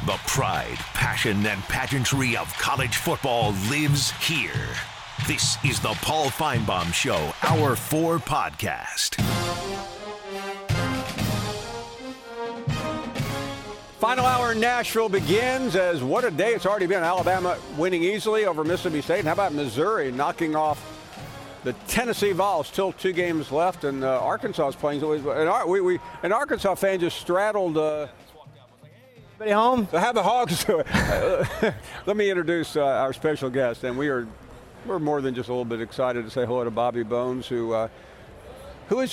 The pride, passion, and pageantry of college football lives here. This is the Paul Finebaum Show, Hour 4 podcast. Final hour in Nashville begins as what a day it's already been. Alabama winning easily over Mississippi State. And how about Missouri knocking off the Tennessee Vols? Still 2 games left, and Arkansas is playing. And Arkansas fan just straddled. Everybody home? So how the Hogs do it? Let me introduce our special guest, and we're more than just a little bit excited to say hello to Bobby Bones, who is.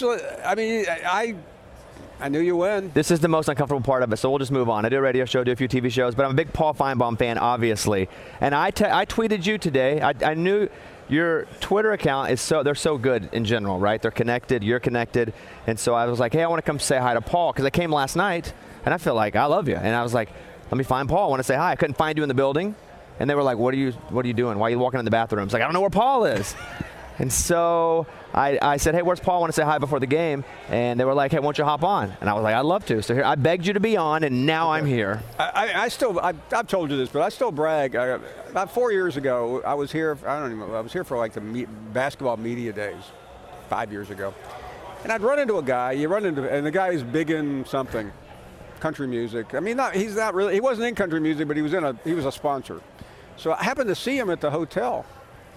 I knew you win. This is the most uncomfortable part of it, so we'll just move on. I do a radio show, do a few TV shows, but I'm a big Paul Finebaum fan, obviously. And I tweeted you today. I knew your Twitter account is they're so good in general, right? They're connected, you're connected. And so I was like, hey, I want to come say hi to Paul, because I came last night, and I feel like I love you. And I was like, let me find Paul. I want to say hi. I couldn't find you in the building. And they were like, what are you doing? Why are you walking in the bathroom? It's like, I don't know where Paul is. And so I said, hey, where's Paul? I want to say hi before the game. And they were like, hey, won't you hop on? And I was like, I'd love to. So here, I begged you to be on, and now I'm here. I've told you this, but I still brag. About 4 years ago, I was here. I was here for like the basketball media days, 5 years ago. And I'd run into a guy. And the guy is big in something, country music. I mean, he's not really. He wasn't in country music, but he was a sponsor. So I happened to see him at the hotel.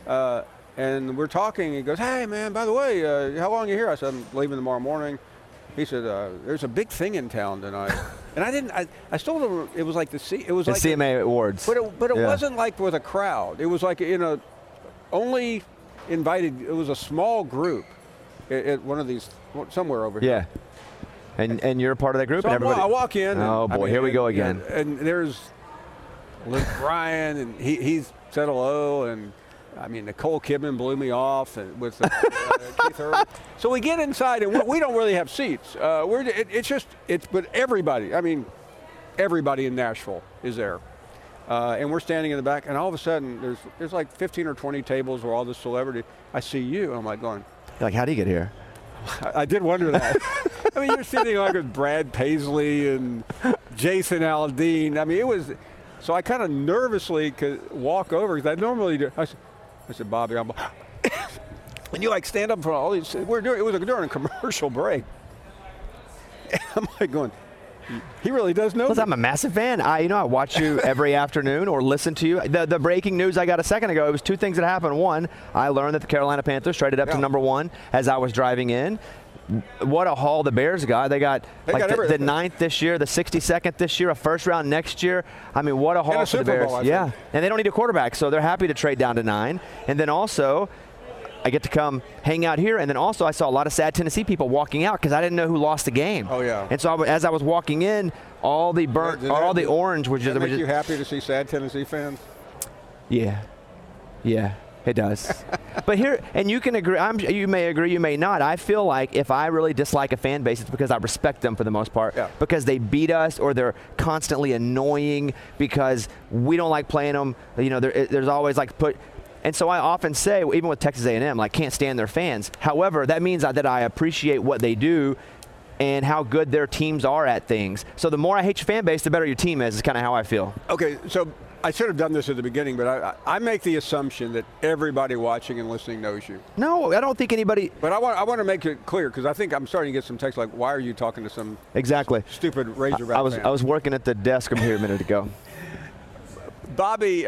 And we're talking. He goes, hey, man, by the way, how long are you here? I said, I'm leaving tomorrow morning. He said, there's a big thing in town tonight. And I still don't, it was like it was the like CMA Awards. But it wasn't like with a crowd. It was like only invited, it was a small groupe at one of these, somewhere over here. Yeah. And you're a part of that group? So and everybody. I walk in. Oh, boy, here we go again. And there's Luke Bryan, and he said hello, and I mean, Nicole Kidman blew me off with Keith Urban. So we get inside, and we don't really have seats. But everybody, I mean, everybody in Nashville is there. And we're standing in the back, and all of a sudden, there's like 15 or 20 tables where all the celebrity. I see you, and I'm like going. You're like, how do you get here? I did wonder that. I mean, you're sitting like with Brad Paisley and Jason Aldean. I mean, it was. So I kind of nervously could walk over, because I normally do. I said, Bobby, and you like stand up in front of all these. It was during a commercial break. And I'm like going, he really does know. Listen, I'm a massive fan. I watch you every afternoon or listen to you. The breaking news I got a second ago, it was 2 things that happened. One, I learned that the Carolina Panthers traded up to number 1 as I was driving in. What a haul the Bears got. They got the 9th this year, the 62nd this year, a first round next year. I mean, what a haul for the Bears. Yeah, and they don't need a quarterback, so they're happy to trade down to 9. And then also, I get to come hang out here. And then also, I saw a lot of sad Tennessee people walking out because I didn't know who lost the game. Oh, yeah. And so as I was walking in, all the the orange was just. Does that make you happy to see sad Tennessee fans? Yeah. Yeah. It does. But here, and you can agree, you may agree, you may not. I feel like if I really dislike a fan base, it's because I respect them for the most part. Yeah. Because they beat us, or they're constantly annoying because we don't like playing them. There's always and so I often say, even with Texas A&M, can't stand their fans. However, that means that I appreciate what they do and how good their teams are at things. So the more I hate your fan base, the better your team is kind of how I feel. Okay, so I should have done this at the beginning, but I make the assumption that everybody watching and listening knows you. No, I don't think anybody. But I want to make it clear, because I think I'm starting to get some texts like, why are you talking to some stupid Razorback fan? I was working at the desk here a minute ago. Bobby's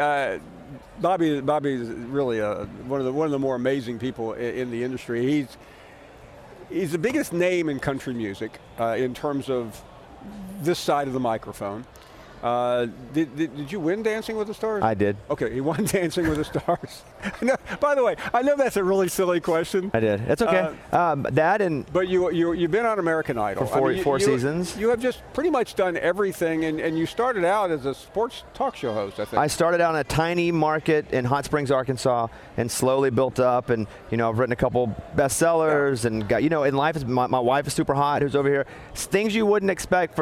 really one of the more amazing people in the industry. He's the biggest name in country music in terms of this side of the microphone. Did you win Dancing with the Stars? I did. Okay, he won Dancing with the Stars. No, by the way, I know that's a really silly question. I did. It's okay. But you've been on American Idol for four seasons. You have just pretty much done everything, and you started out as a sports talk show host, I think. I started out in a tiny market in Hot Springs, Arkansas, and slowly built up. And I've written a couple bestsellers, and got in life. My wife is super hot, who's over here. Things you wouldn't expect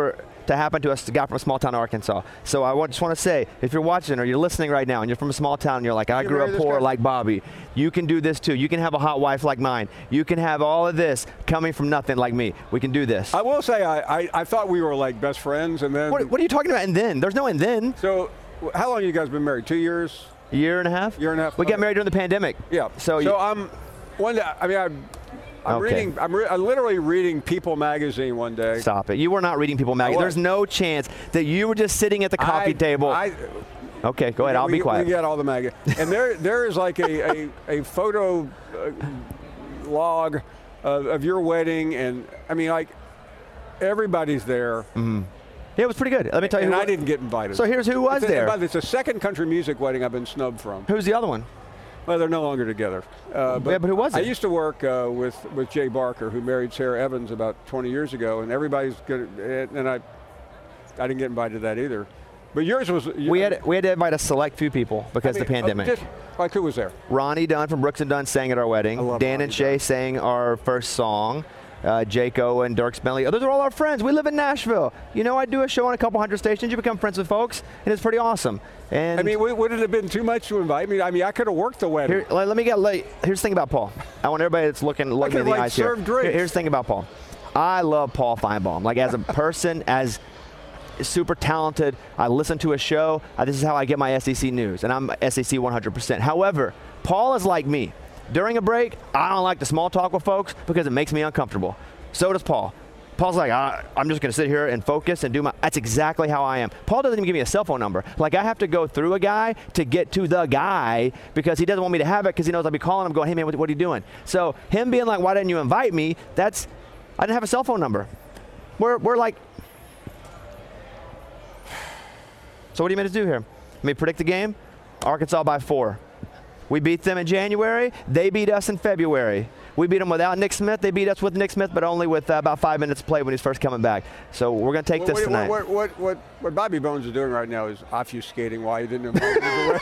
to happen to a guy from a small town in Arkansas. So I just want to say, if you're watching or you're listening right now and you're from a small town and you're like, I grew up poor like Bobby, you can do this too. You can have a hot wife like mine. You can have all of this coming from nothing like me. We can do this. I will say, I thought we were like best friends, and then. What are you talking about? And then? There's no and then. So, how long have you guys been married? 2 years? A year and a half? Year and a half. We got married during the pandemic. Yeah. So I'm one day. I mean, I'm reading. I'm literally reading People magazine one day. Stop it! You were not reading People magazine. There's no chance that you were just sitting at the coffee table. Okay, go ahead. I'll be quiet. We got all the magazine, and there is like a photo log of your wedding, and I mean, like everybody's there. Mm-hmm. Yeah, it was pretty good. Let me tell you. And I didn't get invited. So here's who was there. It's a second country music wedding I've been snubbed from. Who's the other one? Well, they're no longer together. But who was it? I used to work with Jay Barker, who married Sarah Evans about 20 years ago, and everybody's good. And I didn't get invited to that either. But yours was. We had to invite a select few people because of the pandemic. Like who was there? Ronnie Dunn from Brooks and Dunn sang at our wedding. Dan and Shay sang our first song. Jake Owen, Dirk Bentley. Those are all our friends. We live in Nashville. You know, I do a show on a couple hundred stations. You become friends with folks, and it's pretty awesome. And I mean, would it have been too much to invite me? I mean, I could have worked the wedding. Here's the thing about Paul. I want everybody that's looking me in the eyes here. Here's the thing about Paul. I love Paul Feinbaum. Like, as a person, as super talented, I listen to a show. This is how I get my SEC news, and I'm SEC 100%. However, Paul is like me. During a break, I don't like to small talk with folks because it makes me uncomfortable. So does Paul. Paul's like, I'm just going to sit here and focus and do my. That's exactly how I am. Paul doesn't even give me a cell phone number. Like, I have to go through a guy to get to the guy because he doesn't want me to have it because he knows I'll be calling him going, hey, man, what are you doing? So him being like, why didn't you invite me? I didn't have a cell phone number. We're like. So what do you mean to do here? Let me predict the game. Arkansas by 4. We beat them in January. They beat us in February. We beat them without Nick Smith. They beat us with Nick Smith, but only with about 5 minutes to play when he's first coming back. So we're going to take this tonight. What Bobby Bones is doing right now is obfuscating why he didn't invite me.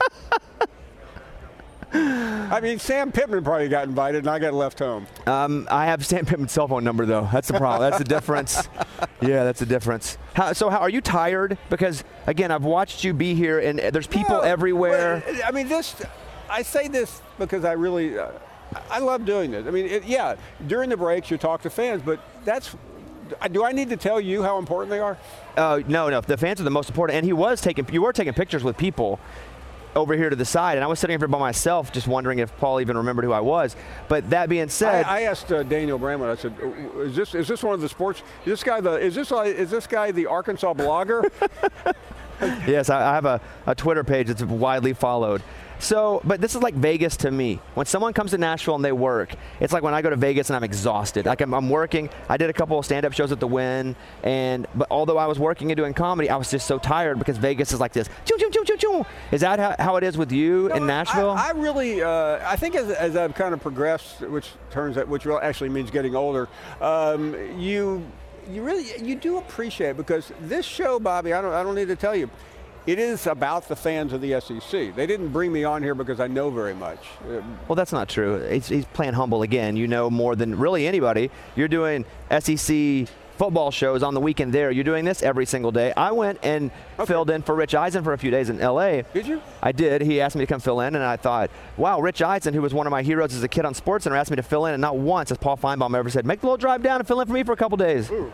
I mean, Sam Pittman probably got invited, and I got left home. I have Sam Pittman's cell phone number, though. That's the problem. That's the difference. Yeah, that's the difference. So are you tired? Because, again, I've watched you be here, and there's people everywhere. I mean, I say this because I really, I love doing this. I mean, during the breaks you talk to fans, but do I need to tell you how important they are? No, the fans are the most important. And you were taking pictures with people over here to the side, and I was sitting here by myself just wondering if Paul even remembered who I was. But that being said, I asked Daniel Bramlett, I said, is this one of the sports, is this guy the Arkansas blogger? Yes, I have a Twitter page that's widely followed. So, but this is like Vegas to me. When someone comes to Nashville and they work, it's like when I go to Vegas and I'm exhausted. Like I'm working. I did a couple of stand-up shows at the Wynn, but although I was working and doing comedy, I was just so tired because Vegas is like this. Choo, choo, choo, choo, choo. Is that how it is with you in Nashville? I really, I think as I've kind of progressed, which actually means getting older, you do appreciate it because this show, Bobby, I don't need to tell you. It is about the fans of the SEC. They didn't bring me on here because I know very much. Well, that's not true. He's playing humble again. You know more than really anybody. You're doing SEC football shows on the weekend there. You're doing this every single day. I went and filled in for Rich Eisen for a few days in L.A. Did you? I did. He asked me to come fill in, and I thought, wow, Rich Eisen, who was one of my heroes as a kid on SportsCenter, asked me to fill in, and not once has Paul Feinbaum ever said, make the little drive down and fill in for me for a couple days. Ooh.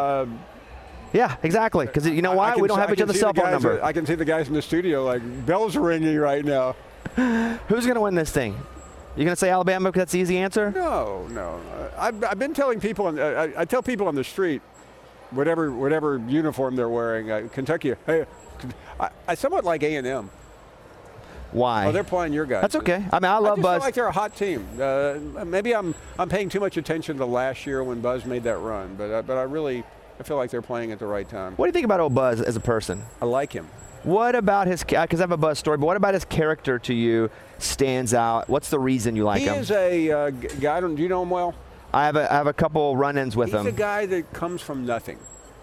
Yeah, exactly. Because you know why? We don't have each other's cell phone number. I can see the guys in the studio like, bells are ringing right now. Who's going to win this thing? You going to say Alabama because that's the easy answer? No. I've been telling people, I tell people on the street, whatever uniform they're wearing, Kentucky, hey, I somewhat like A&M. Why? Oh, they're playing your guys. That's okay. I mean, I love Buzz. I just feel like they're a hot team. Maybe I'm paying too much attention to last year when Buzz made that run, but I feel like they're playing at the right time. What do you think about old Buzz as a person? I like him. What about his, because I have a Buzz story, but what about his character to you stands out? What's the reason you like him? He is a guy, do you know him well? I have a couple run-ins with him. He's a guy that comes from nothing.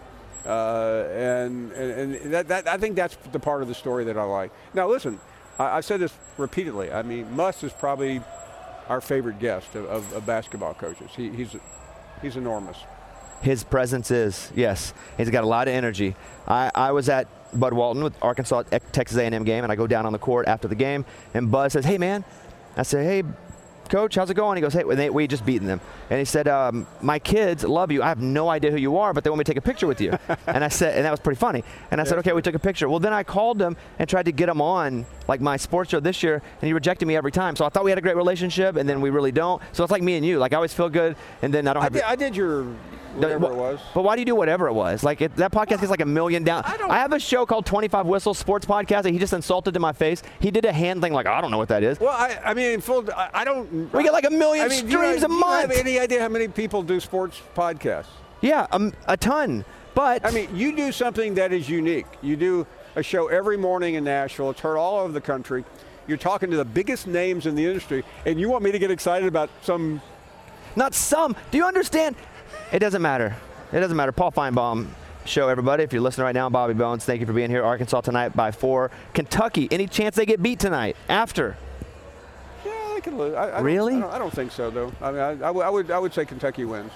And that I think that's the part of the story that I like. Now listen, I've said this repeatedly. I mean, Muss is probably our favorite guest of basketball coaches. He's enormous. His presence is, yes. He's got a lot of energy. I was at Bud Walton with Arkansas Texas A&M game, and I go down on the court after the game, and Bud says, hey, man. I say, hey, Coach, how's it going? He goes, hey, we just beaten them. And he said, my kids love you. I have no idea who you are, but they want me to take a picture with you. And I said, and that was pretty funny. And I said, okay, we took a picture. Well, then I called him and tried to get him on like my sports show this year, and he rejected me every time. So I thought we had a great relationship, and then we really don't. So it's like me and you. Like, I always feel good, and then I don't have I did your whatever it was. But why do you do whatever it was? Like, that podcast gets like 1 million down. I have a show called 25 Whistles Sports Podcast that he just insulted to my face. He did a hand thing like, I don't know what that is. Well, I mean, I don't. We get like 1 million streams a month. Do you have any idea how many people do sports podcasts? Yeah, a ton. But I mean, you do something that is unique. You do a show every morning in Nashville. It's heard all over the country. You're talking to the biggest names in the industry, and you want me to get excited about some? Not some. Do you understand? It doesn't matter. It doesn't matter. Paul Feinbaum show, everybody. If you're listening right now, Bobby Bones, thank you for being here. Arkansas tonight by 4. Kentucky, any chance they get beat tonight after? Yeah, they can lose. Really? I don't think so, though. I mean, I would say Kentucky wins.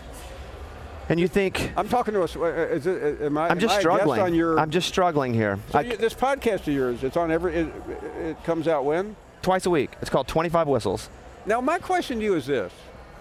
And you think? I'm talking to us. I'm just struggling. I'm just struggling here. So this podcast of yours, it's on it comes out when? Twice a week. It's called 25 Whistles. Now, my question to you is this.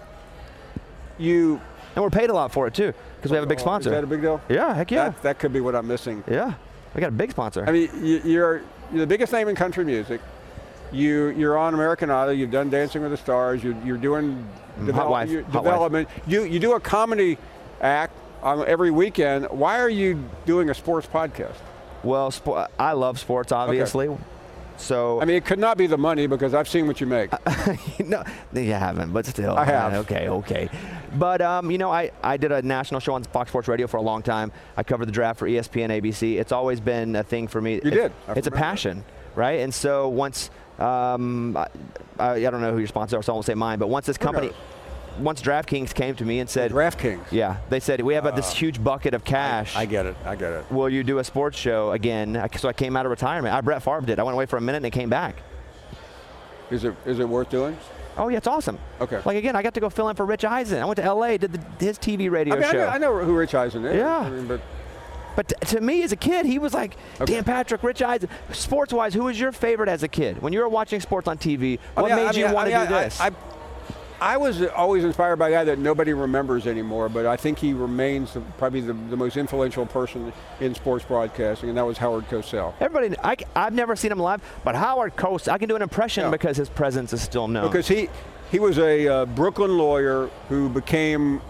And we're paid a lot for it, too, because we have a big sponsor. Is that a big deal? Yeah, heck yeah. That could be what I'm missing. Yeah, we got a big sponsor. I mean, you're the biggest name in country music. You're on American Idol. You've done Dancing with the Stars. You're doing development. You do a comedy act every weekend. Why are you doing a sports podcast? Well, I love sports, obviously. Okay. So I mean, it could not be the money because I've seen what you make. No, you haven't, but still. I have. Okay. But, I did a national show on Fox Sports Radio for a long time. I covered the draft for ESPN, ABC. It's always been a thing for me. You did. It's a passion, right? And so once, I don't know who your sponsor is, so I won't say mine, but once this company, once DraftKings came to me and said, DraftKings? Yeah, they said, we have this huge bucket of cash. I get it. Will you do a sports show again? So I came out of retirement. Brett Favre did. I went away for a minute and it came back. Is it worth doing? Oh, yeah, it's awesome. Okay. Like, again, I got to go fill in for Rich Eisen. I went to L.A., did his TV radio show. I know who Rich Eisen is. Yeah. I mean, but to me as a kid, he was like, Dan Patrick, Rich Eisen. Sports-wise, who was your favorite as a kid? When you were watching sports on TV, what made you want to do this? I was always inspired by a guy that nobody remembers anymore, but I think he remains probably the most influential person in sports broadcasting, and that was Howard Cosell. Everybody, I've never seen him live, but Howard Cosell, I can do an impression because his presence is still known. Because he was a Brooklyn lawyer who became,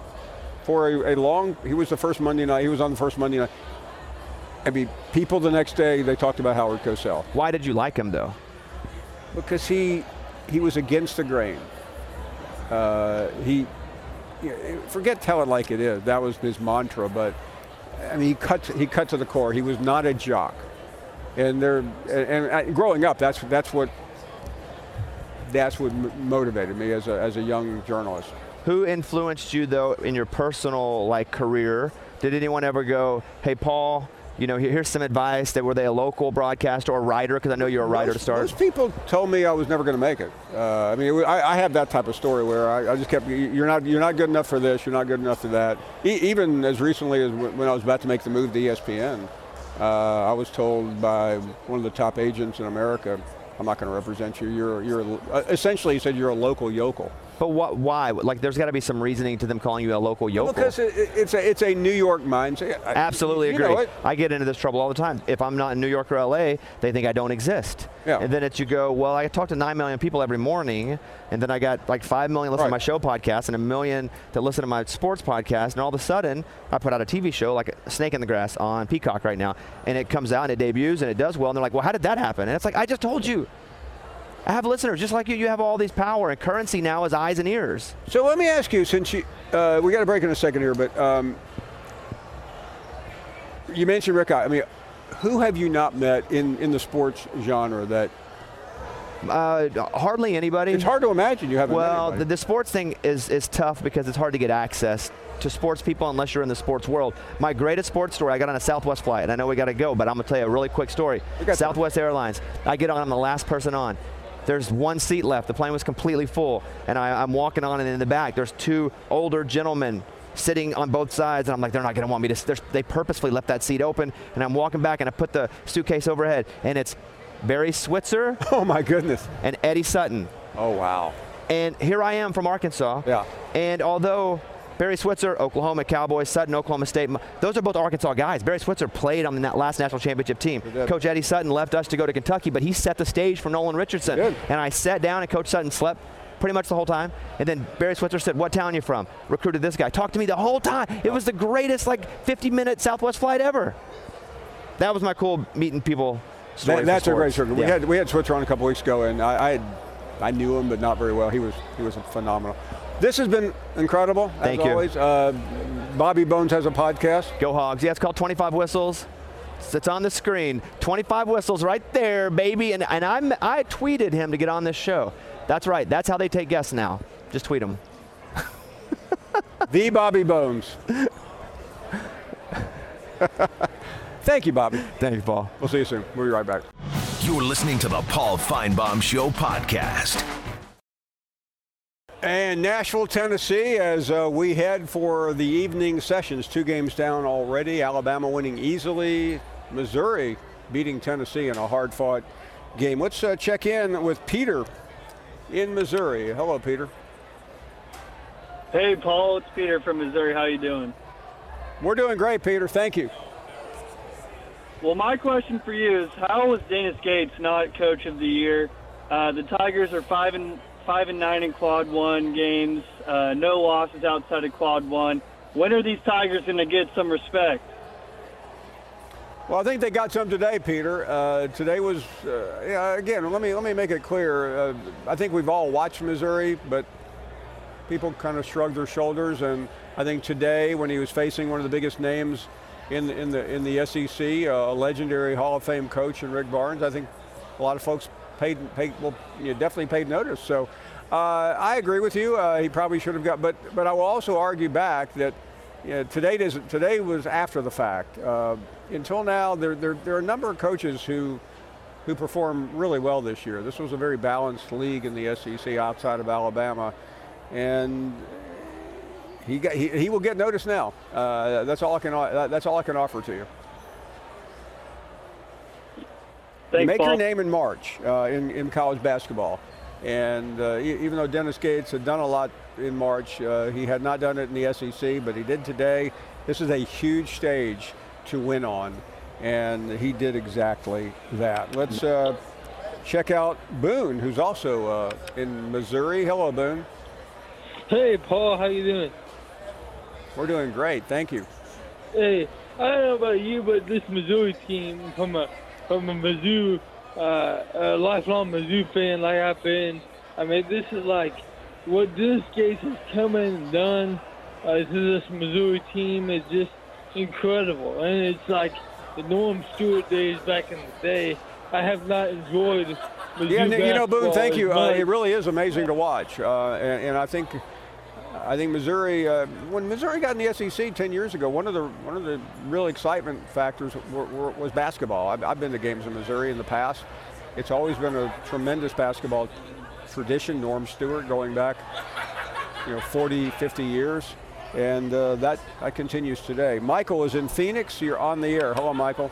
he was the first Monday night, he was on the first Monday night. I mean, people the next day, they talked about Howard Cosell. Why did you like him, though? Because he was against the grain. Forget tell it like it is. That was his mantra. But I mean, he cut to the core. He was not a jock. And growing up, that's what motivated me as a young journalist. Who influenced you though in your personal career? Did anyone ever go, hey Paul, here's some advice? Were they a local broadcaster or writer? Because I know you're a writer to start. Most people told me I was never going to make it. I have that type of story where I just kept, you're not good enough for this, you're not good enough for that. Even as recently as when I was about to make the move to ESPN, I was told by one of the top agents in America, I'm not going to represent you. You're essentially, he said, you're a local yokel. But why? There's got to be some reasoning to them calling you a local yokel. Because it's a New York mindset. Absolutely agree. I get into this trouble all the time. If I'm not in New York or LA, they think I don't exist. Yeah. And then you go, well, I talk to 9 million people every morning, and then I got 5 million listen to my show podcast and 1 million to listen to my sports podcast, and all of a sudden, I put out a TV show like a Snake in the Grass on Peacock right now, and it comes out and it debuts and it does well, and they're like, well, how did that happen? And it's like, I just told you. I have listeners just like you. You have all these power, and currency now is eyes and ears. So let me ask you, since we got to break in a second here, but you mentioned Rick. I mean, who have you not met in the sports genre that? Hardly anybody. It's hard to imagine you haven't met anybody. Well, the sports thing is tough because it's hard to get access to sports people unless you're in the sports world. My greatest sports story, I got on a Southwest flight, and I know we got to go, but I'm going to tell you a really quick story. Southwest Airlines. I get on, I'm the last person on. There's one seat left. The plane was completely full, and I'm walking on, and in the back, there's 2 older gentlemen sitting on both sides, and I'm like, they're not going to want me to. They purposefully left that seat open, and I'm walking back, and I put the suitcase overhead, and it's Barry Switzer. Oh, my goodness. And Eddie Sutton. Oh, wow. And here I am from Arkansas. Yeah. And although Barry Switzer, Oklahoma Cowboys, Sutton, Oklahoma State, those are both Arkansas guys. Barry Switzer played on the last national championship team. Coach Eddie Sutton left us to go to Kentucky, but he set the stage for Nolan Richardson. Good. And I sat down, and Coach Sutton slept pretty much the whole time. And then Barry Switzer said, what town you from? Recruited this guy. Talked to me the whole time. It was the greatest 50-minute Southwest flight ever. That was my cool meeting people story. That's a great story. Yeah. We had Switzer on a couple weeks ago, and I knew him, but not very well. He was phenomenal. This has been incredible, as Thank you. always. Bobby Bones has a podcast. Go Hogs. Yeah, it's called 25 Whistles. It's on the screen. 25 Whistles right there, baby. And I tweeted him to get on this show. That's right. That's how they take guests now. Just tweet them. The Bobby Bones. Thank you, Bobby. Thank you, Paul. We'll see you soon. We'll be right back. You're listening to the Paul Feinbaum Show podcast. And Nashville, Tennessee, as we head for the evening sessions. 2 games down already. Alabama winning easily. Missouri beating Tennessee in a hard-fought game. Let's check in with Peter in Missouri. Hello, Peter. Hey, Paul. It's Peter from Missouri. How you doing? We're doing great, Peter. Thank you. Well, my question for you is, how was Dennis Gates not Coach of the Year? The Tigers are 5-9 in Quad 1 games. No losses outside of Quad 1. When are these Tigers going to get some respect? Well, I think they got some today, Peter. Today was, again, let me make it clear. I think we've all watched Missouri, but people kind of shrugged their shoulders. And I think today, when he was facing one of the biggest names in the SEC, a legendary Hall of Fame coach in Rick Barnes, I think a lot of folks definitely paid notice. So I agree with you. He probably should have got, but I will also argue back that today was after the fact. Until now, there are a number of coaches who performed really well this year. This was a very balanced league in the SEC outside of Alabama, and he will get noticed now. That's all I can offer to you. Thanks, Make Paul. your name in March in college basketball. And even though Dennis Gates had done a lot in March, he had not done it in the SEC, but he did today. This is a huge stage to win on, and he did exactly that. Let's check out Boone, who's also in Missouri. Hello, Boone. Hey, Paul, how you doing? We're doing great, thank you. Hey, I don't know about you, but this Missouri team, from a Mizzou, a lifelong Mizzou fan like I've been, I mean, this is like what Dennis Gates has come in and done to this Missouri team is just incredible. And it's like the Norm Stewart days back in the day. I have not enjoyed Mizzou basketball Boone, thank you. as much. It really is amazing to watch, and I think Missouri, when Missouri got in the SEC 10 years ago, one of the real excitement factors was basketball. I've been to games in Missouri in the past. It's always been a tremendous basketball tradition. Norm Stewart going back, 40, 50 years, and that continues today. Michael is in Phoenix. You're on the air. Hello, Michael.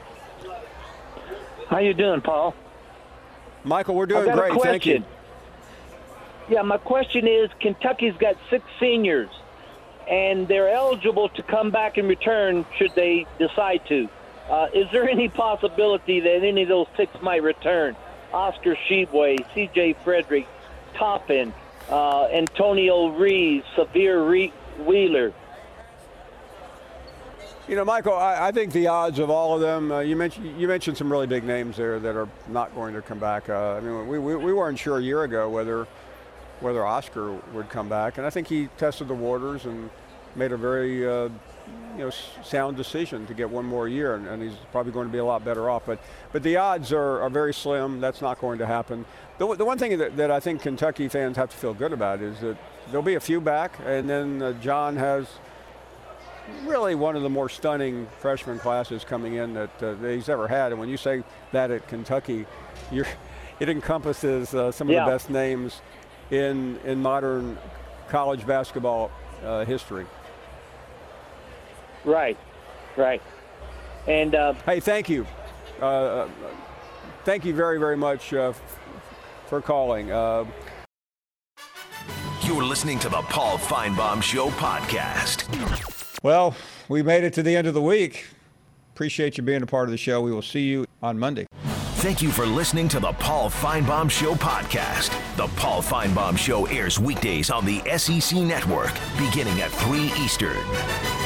How you doing, Paul? Michael, we're doing great. Thank you. Yeah, my question is, Kentucky's got 6 seniors, and they're eligible to come back and return should they decide to. Is there any possibility that any of those 6 might return? Oscar Sheboy, C.J. Frederick, Toppin, Antonio Reeves, Severe Wheeler. Michael, I think the odds of all of them, you mentioned some really big names there that are not going to come back. We weren't sure a year ago whether Oscar would come back, and I think he tested the waters and made a very sound decision to get one more year, and he's probably going to be a lot better off. But the odds are very slim. That's not going to happen. The one thing that I think Kentucky fans have to feel good about is that there'll be a few back, and then John has really one of the more stunning freshman classes coming in that he's ever had. And when you say that at Kentucky, it encompasses some of the best names in modern college basketball history. Right. And hey, thank you. Thank you very, very much for calling. You're listening to the Paul Feinbaum Show podcast. Well, we made it to the end of the week. Appreciate you being a part of the show. We will see you on Monday. Thank you for listening to the Paul Feinbaum Show podcast. The Paul Feinbaum Show airs weekdays on the SEC Network, beginning at 3 Eastern.